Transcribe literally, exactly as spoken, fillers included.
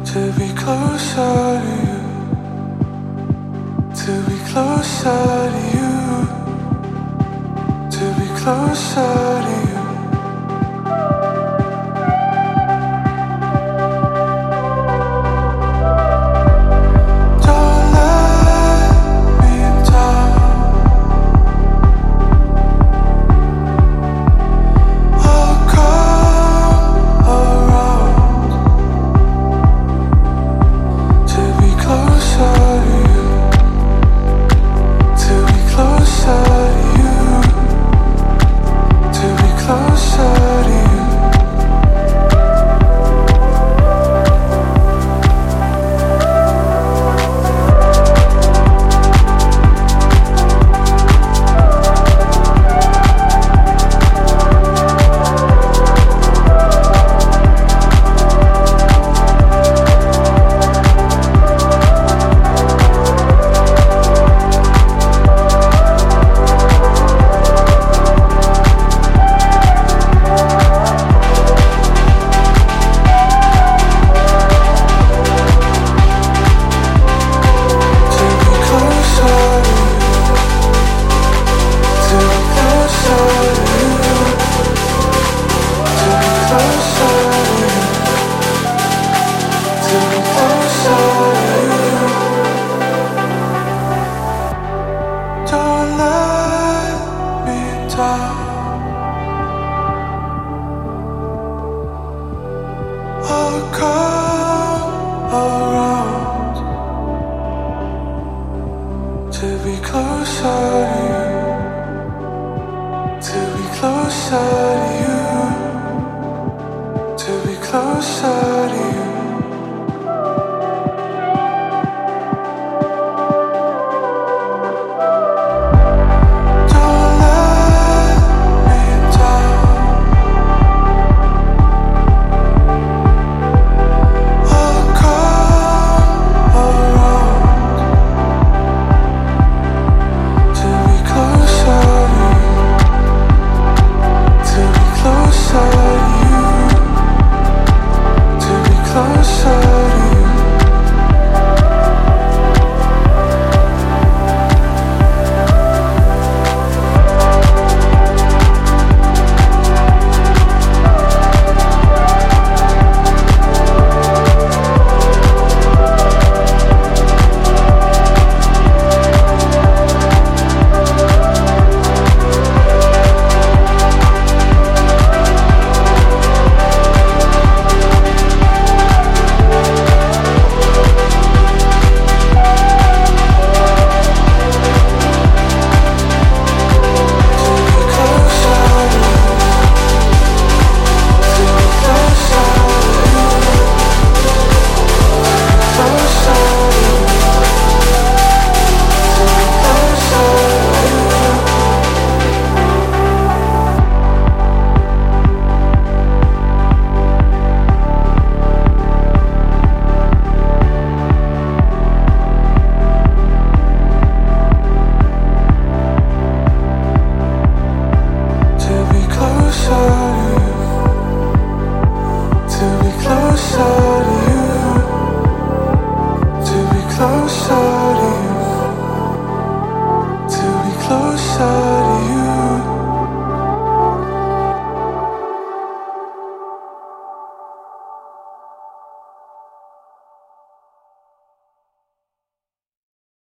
To be closer to you, to be closer to you, to be closer to you. Don't let me down. I'll come around to be closer to you, to be closer to you, to be closer to you. Don't let me down. I'll come around to be closer to you, to be closer to you, to be closer to you. Don't let me down. I'll come around to be closer to you, to be closer to you, to be closer to you.